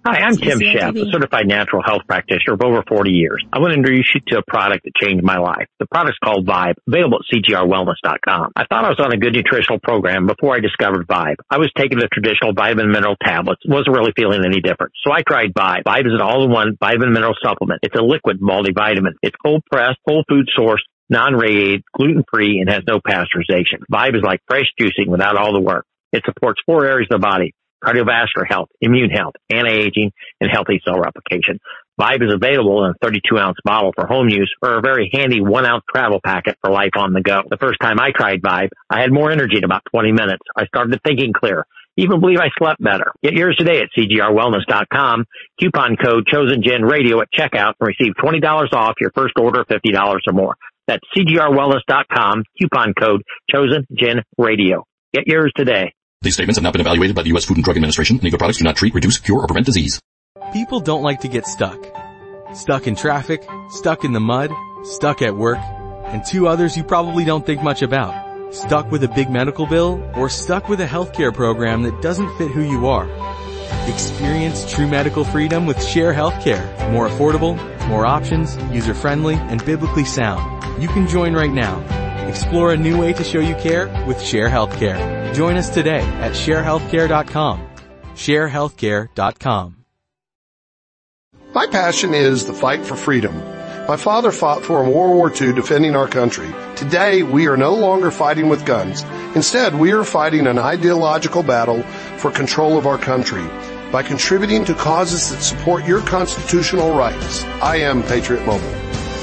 Hi, I'm Tim Sheff, a certified natural health practitioner of over 40 years. I want to introduce you to a product that changed my life. The product's called Vibe, available at CGRWellness.com. I thought I was on a good nutritional program before I discovered Vibe. I was taking the traditional vitamin mineral tablets, wasn't really feeling any different. So I tried Vibe. Vibe is an all-in-one vitamin mineral supplement. It's a liquid multivitamin. It's cold-pressed, whole food sourced, non-radiated, gluten-free, and has no pasteurization. Vibe is like fresh juicing without all the work. It supports 4 areas of the body: cardiovascular health, immune health, anti-aging, and healthy cell replication. Vibe is available in a 32-ounce bottle for home use or a very handy 1-ounce travel packet for life on the go. The first time I tried Vibe, I had more energy in about 20 minutes. I started thinking clear. Even believe I slept better. Get yours today at CGRWellness.com. Coupon code ChosenGenRadio at checkout and receive $20 off your first order of $50 or more. That's CGRWellness.com. Coupon code ChosenGenRadio. Get yours today. These statements have not been evaluated by the U.S. Food and Drug Administration. Legal products do not treat, reduce, cure, or prevent disease. People don't like to get stuck. Stuck in traffic, stuck in the mud, stuck at work, and 2 others you probably don't think much about. Stuck with a big medical bill, or stuck with a healthcare program that doesn't fit who you are. Experience true medical freedom with Share Healthcare. More affordable, more options, user-friendly, and biblically sound. You can join right now. Explore a new way to show you care with Share Healthcare. Join us today at sharehealthcare.com. sharehealthcare.com. My passion is the fight for freedom. My father fought for in World War II defending our country. Today, we are no longer fighting with guns. Instead, we are fighting an ideological battle for control of our country by contributing to causes that support your constitutional rights. I am Patriot Mobile.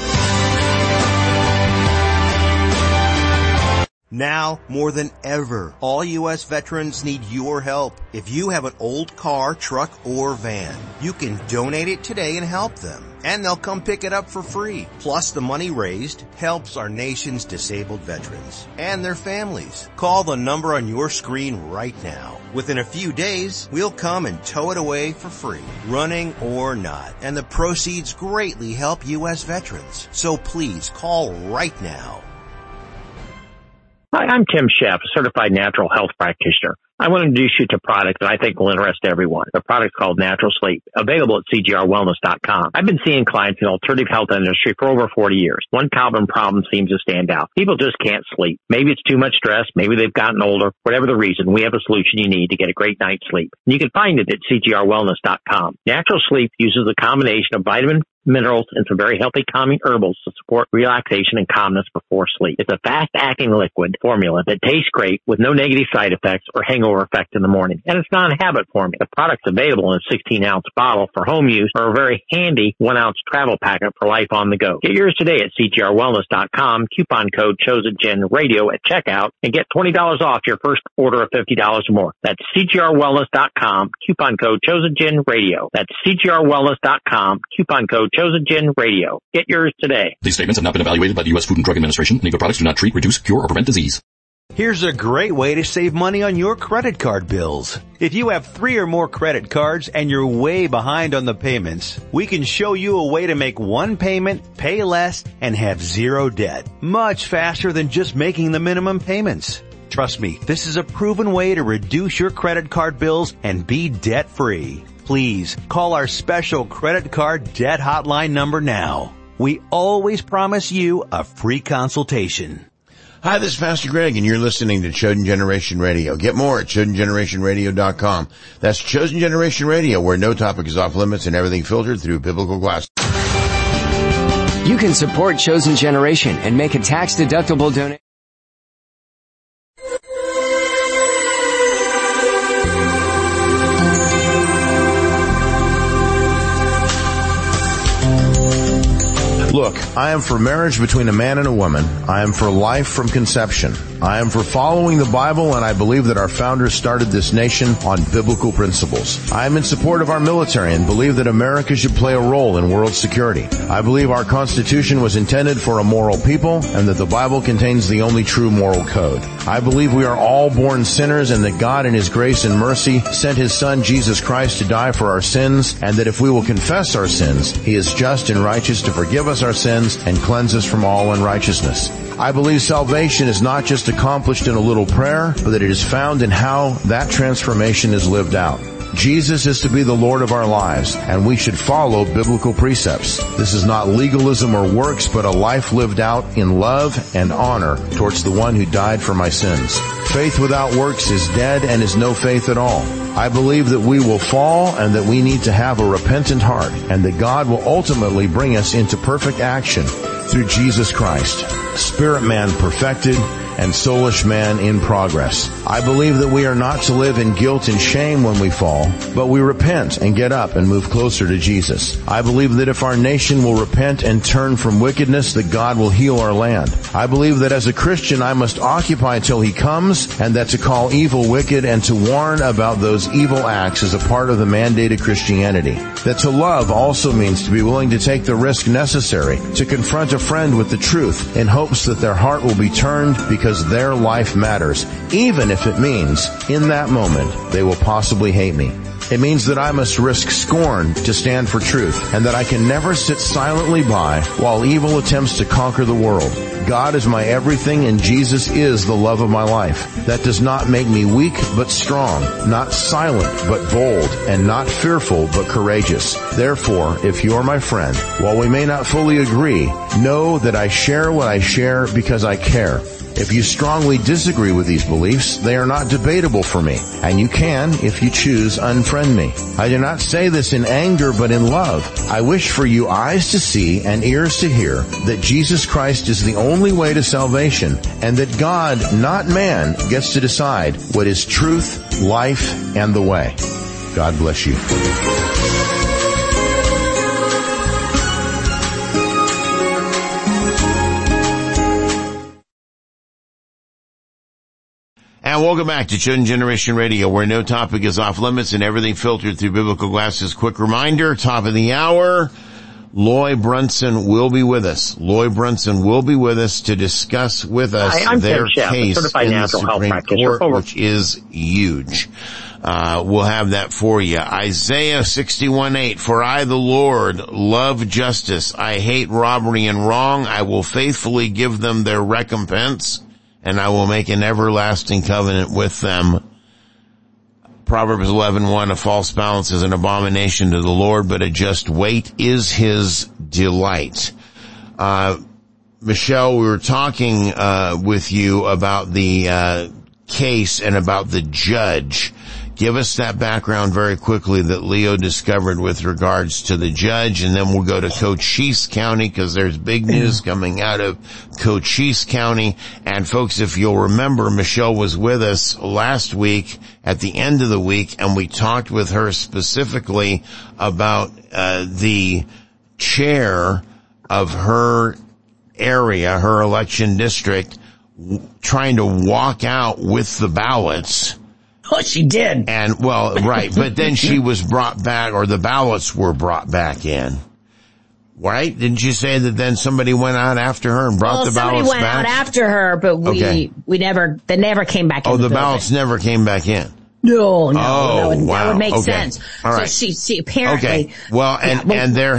Now, more than ever, all U.S. veterans need your help. If you have an old car, truck, or van, you can donate it today and help them. And they'll come pick it up for free. Plus, the money raised helps our nation's disabled veterans and their families. Call the number on your screen right now. Within a few days, we'll come and tow it away for free, running or not. And the proceeds greatly help U.S. veterans. So please call right now. Hi, I'm Tim Sheff, a certified natural health practitioner. I want to introduce you to a product that I think will interest everyone. The product's called Natural Sleep, available at CGRWellness.com. I've been seeing clients in the alternative health industry for over 40 years. One common problem seems to stand out. People just can't sleep. Maybe it's too much stress. Maybe they've gotten older. Whatever the reason, we have a solution you need to get a great night's sleep. And you can find it at CGRWellness.com. Natural Sleep uses a combination of vitamin, minerals, and some very healthy calming herbals to support relaxation and calmness before sleep. It's a fast-acting liquid formula that tastes great with no negative side effects or hangover effect in the morning. And it's non-habit forming. The product's available in a 16-ounce bottle for home use or a very handy 1-ounce travel packet for life on the go. Get yours today at CGRWellness.com. Coupon code ChosenGenRadio at checkout and get $20 off your first order of $50 or more. That's CGRWellness.com. Coupon code ChosenGenRadio. That's CGRWellness.com. Coupon code ChosenGenRadio. Get yours today. These statements have not been evaluated by the U.S. Food and Drug Administration. Legal products do not treat, reduce, cure, or prevent disease. Here's a great way to save money on your credit card bills. If you have 3 or more credit cards and you're way behind on the payments, we can show you a way to make one payment, pay less, and have 0 debt. Much faster than just making the minimum payments. Trust me, this is a proven way to reduce your credit card bills and be debt-free. Please call our special credit card debt hotline number now. We always promise you a free consultation. Hi, this is Pastor Greg, and you're listening to Chosen Generation Radio. Get more at ChosenGenerationRadio.com. That's Chosen Generation Radio, where no topic is off limits and everything filtered through biblical glasses. You can support Chosen Generation and make a tax-deductible donation. Look, I am for marriage between a man and a woman. I am for life from conception. I am for following the Bible, and I believe that our founders started this nation on biblical principles. I am in support of our military and believe that America should play a role in world security. I believe our Constitution was intended for a moral people and that the Bible contains the only true moral code. I believe we are all born sinners and that God in His grace and mercy sent His Son Jesus Christ to die for our sins, and that if we will confess our sins, He is just and righteous to forgive us our sins and cleanse us from all unrighteousness. I believe salvation is not just accomplished in a little prayer, but that it is found in how that transformation is lived out. Jesus is to be the Lord of our lives, and we should follow biblical precepts. This is not legalism or works, but a life lived out in love and honor towards the one who died for my sins. Faith without works is dead and is no faith at all. I believe that we will fall and that we need to have a repentant heart, and that God will ultimately bring us into perfect action through Jesus Christ. Spirit man perfected and soulish man in progress. I believe that we are not to live in guilt and shame when we fall, but we repent and get up and move closer to Jesus. I believe that if our nation will repent and turn from wickedness, that God will heal our land. I believe that as a Christian, I must occupy till He comes, and that to call evil wicked and to warn about those evil acts is a part of the mandated Christianity. That to love also means to be willing to take the risk necessary to confront a friend with the truth in hopes that their heart will be turned because their life matters, even if it means in that moment they will possibly hate me. It means that I must risk scorn to stand for truth, and that I can never sit silently by while evil attempts to conquer the world. God is my everything, and Jesus is the love of my life. That does not make me weak but strong, not silent but bold, and not fearful but courageous. Therefore, if you are my friend, while we may not fully agree, know that I share what I share because I care. If you strongly disagree with these beliefs, they are not debatable for me, and you can, if you choose, unfriend me. I do not say this in anger, but in love. I wish for you eyes to see and ears to hear that Jesus Christ is the only way to salvation, and that God, not man, gets to decide what is truth, life, and the way. God bless you. And welcome back to Chosen Generation Radio, where no topic is off limits and everything filtered through biblical glasses. Quick reminder, top of the hour, Loy Brunson will be with us. Loy Brunson will be with us to discuss with us their case in the Supreme Court, which is huge. We'll have that for you. Isaiah 61:8, for I, the Lord, love justice. I hate robbery and wrong. I will faithfully give them their recompense, and I will make an everlasting covenant with them. Proverbs 11:1, a false balance is an abomination to the Lord, but a just weight is His delight. Michelle, we were talking with you about the case and about the judge. Give us that background very quickly that Leo discovered with regards to the judge, and then we'll go to Cochise County because there's big news coming out of Cochise County. And folks, if you'll remember, Michelle was with us last week at the end of the week, and we talked with her specifically about the chair of her area, her election district, trying to walk out with the ballots. Oh, she did. And, well, right, but then she was brought back, or the ballots were brought back in. Right? Didn't you say that then somebody went out after her and brought the ballots back? Somebody went out after her, but they never came back in. Oh, the ballots never came back in. No, wow. That would make sense. All right. So she apparently. Okay. Well, there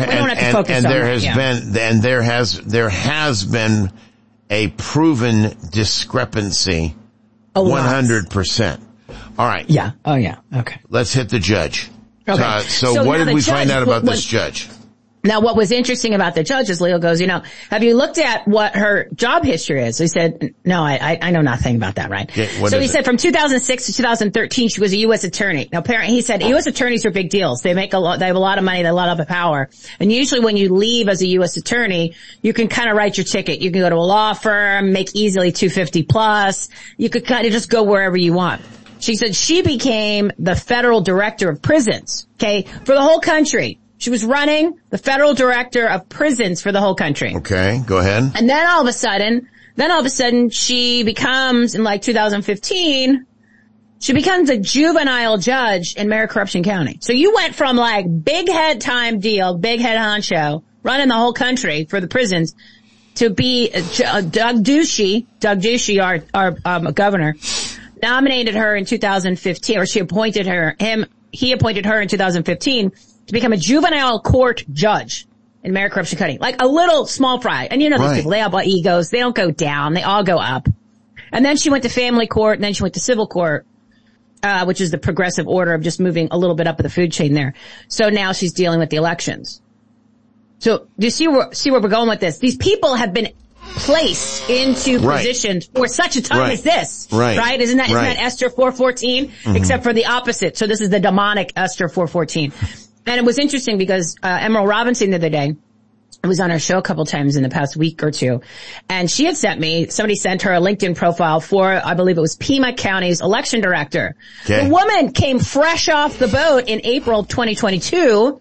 has been a proven discrepancy. 100%. All right. Yeah. Oh, yeah. Okay. Let's hit the judge. Okay. So what did we find out about this judge? Now, what was interesting about the judge is Leo goes, have you looked at what her job history is? So he said, no, I know nothing about that, right? Okay, so he said from 2006 to 2013, she was a U.S. attorney. Now, apparently, he said U.S. attorneys are big deals. They have a lot of money, they have a lot of power. And usually when you leave as a U.S. attorney, you can kind of write your ticket. You can go to a law firm, make easily $250 plus. You could kind of just go wherever you want. She said she became the federal director of prisons, okay, for the whole country. She was running the federal director of prisons for the whole country. Okay, go ahead. And then all of a sudden she becomes, in like 2015, she becomes a juvenile judge in Mayor Corruption County. So you went from like big head time deal, big head honcho, running the whole country for the prisons, to be Doug Ducey, our governor, nominated her in 2015, or he appointed her in 2015 to become a juvenile court judge in Mayor Corruption County. Like a little small fry. And these people, they have egos. They don't go down. They all go up. And then she went to family court, and then she went to civil court. which is the progressive order of just moving a little bit up the food chain there. So now she's dealing with the elections. So do you see where we're going with this? These people have been placed into positions for such a time as this. Right? Isn't that Esther 4:14? Mm-hmm. Except for the opposite. So this is the demonic Esther 4:14. And it was interesting because Emerald Robinson the other day was on our show a couple times in the past week or two, and she had somebody sent her a LinkedIn profile for, I believe it was Pima County's election director. Okay. The woman came fresh off the boat in April 2022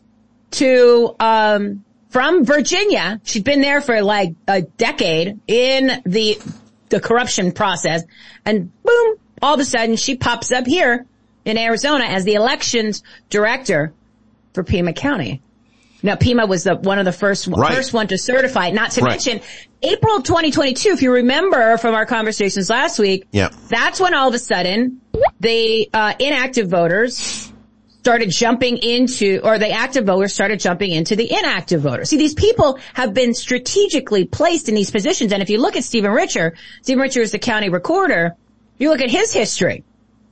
from Virginia. She'd been there for like a decade in the corruption process, and boom, all of a sudden she pops up here in Arizona as the elections director for Pima County. Now, Pima was one of the first one to certify, not to mention April 2022, if you remember from our conversations last week, that's when all of a sudden the inactive voters started jumping into, or the active voters started jumping into the inactive voters. See, these people have been strategically placed in these positions, and if you look at Stephen Richer is the county recorder, you look at his history.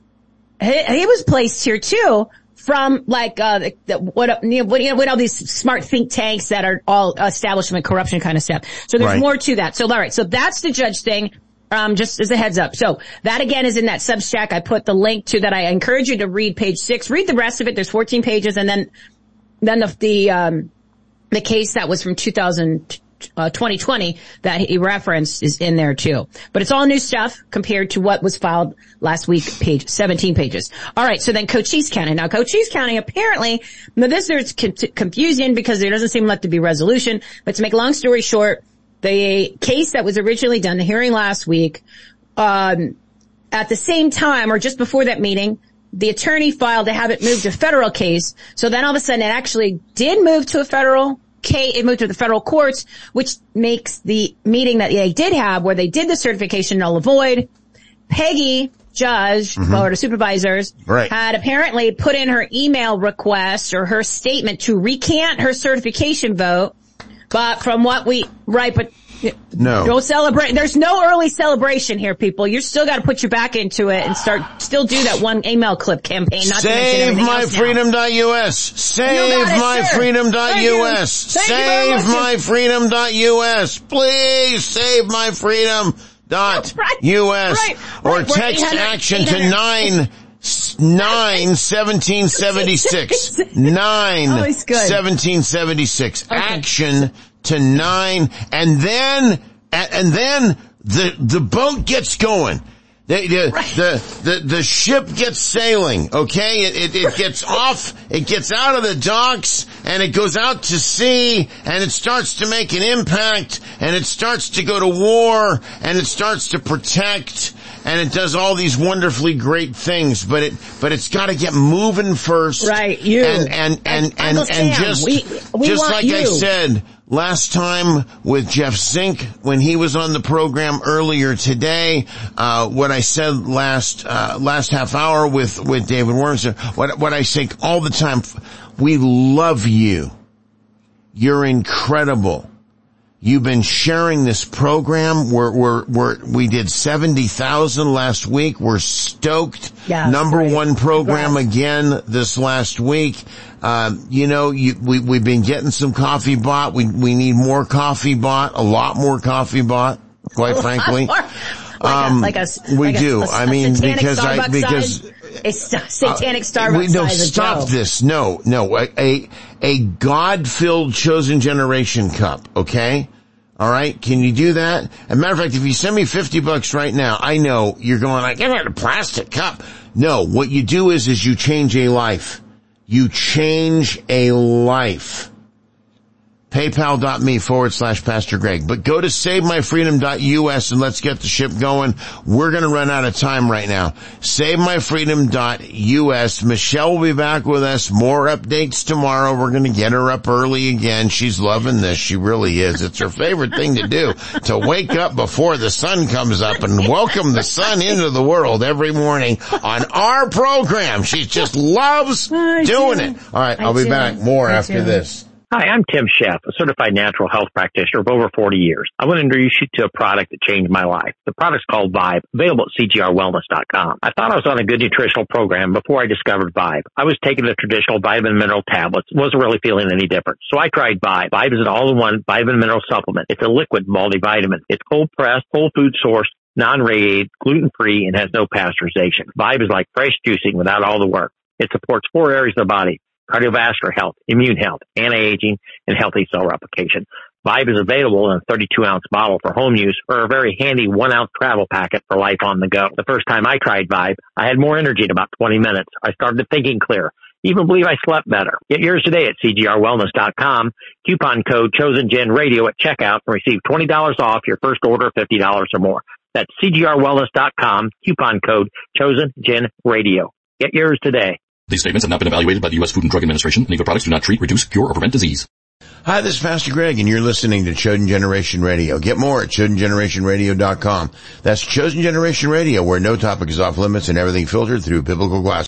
He was placed here too, from like what all these smart think tanks that are all establishment corruption kind of stuff. So there's more to that. So all right, so that's the judge thing. Just as a heads up. So that again is in that Substack. I put the link to that. I encourage you to read page 6. Read the rest of it. There's 14 pages, and then the case that was from 2020 that he referenced is in there too. But it's all new stuff compared to what was filed last week, 17 pages. All right, so then Cochise County. Now, Cochise County apparently, now this is confusing because there doesn't seem like to be resolution. But to make a long story short, the case that was originally done, the hearing last week, at the same time or just before that meeting, the attorney filed to have it moved to a federal case. So then all of a sudden it actually did move to a federal case. It moved to the federal courts, which makes the meeting that they did have where they did the certification null and void. Peggy, judge, Board of Supervisors, had apparently put in her email request or her statement to recant her certification vote. But from what don't celebrate. There's no early celebration here, people. You still got to put your back into it and still do that one email clip campaign. SaveMyFreedom.us. SaveMyFreedom.us. SaveMyFreedom.us. Please save my freedom.us. Or text action to 1776. 1776. Action to 9, and then the boat gets going. The ship gets sailing, okay? It gets off, it gets out of the docks, and it goes out to sea, and it starts to make an impact, and it starts to go to war, and it starts to protect, and it does all these wonderfully great things, but it's gotta get moving first. Right, you. And just like I said last time with Jeff Zink when he was on the program earlier today, what I said last half hour with David Wormser, what I say all the time, we love you. You're incredible. You've been sharing this program. We did 70,000 last week. We're stoked. Yeah, Number one program again this last week. We've been getting some coffee bought. We need more coffee bought, a lot more coffee bought, quite frankly. We do. A satanic Starbucks size. Stop this. No. A God-filled Chosen Generation cup, okay? All right? Can you do that? As a matter of fact, if you send me $50 right now, I know you're going like, I got a plastic cup. No, what you do is you change a life. You change a life. PayPal.me/Pastor Greg. But go to SaveMyFreedom.us and let's get the ship going. We're going to run out of time right now. SaveMyFreedom.us. Michelle will be back with us. More updates tomorrow. We're going to get her up early again. She's loving this. She really is. It's her favorite thing to do, to wake up before the sun comes up and welcome the sun into the world every morning on our program. She just loves doing it. All right, I'll be back more after this. Hi, I'm Tim Sheff, a certified natural health practitioner of over 40 years. I want to introduce you to a product that changed my life. The product's called Vibe, available at CGRWellness.com. I thought I was on a good nutritional program before I discovered Vibe. I was taking the traditional vitamin mineral tablets, wasn't really feeling any different. So I tried Vibe. Vibe is an all-in-one vitamin mineral supplement. It's a liquid multivitamin. It's cold-pressed, whole food sourced, non-radiated, gluten-free, and has no pasteurization. Vibe is like fresh juicing without all the work. It supports 4 areas of the body: cardiovascular health, immune health, anti-aging, and healthy cell replication. Vibe is available in a 32-ounce bottle for home use or a very handy 1-ounce travel packet for life on the go. The first time I tried Vibe, I had more energy in about 20 minutes. I started thinking clear. Even believe I slept better. Get yours today at CGRWellness.com. Coupon code ChosenGenRadio at checkout and receive $20 off your first order of $50 or more. That's CGRWellness.com. Coupon code ChosenGenRadio. Get yours today. These statements have not been evaluated by the U.S. Food and Drug Administration. Legal products do not treat, reduce, cure, or prevent disease. Hi, this is Pastor Greg, and you're listening to Chosen Generation Radio. Get more at ChosenGenerationRadio.com. That's Chosen Generation Radio, where no topic is off limits and everything filtered through biblical glasses.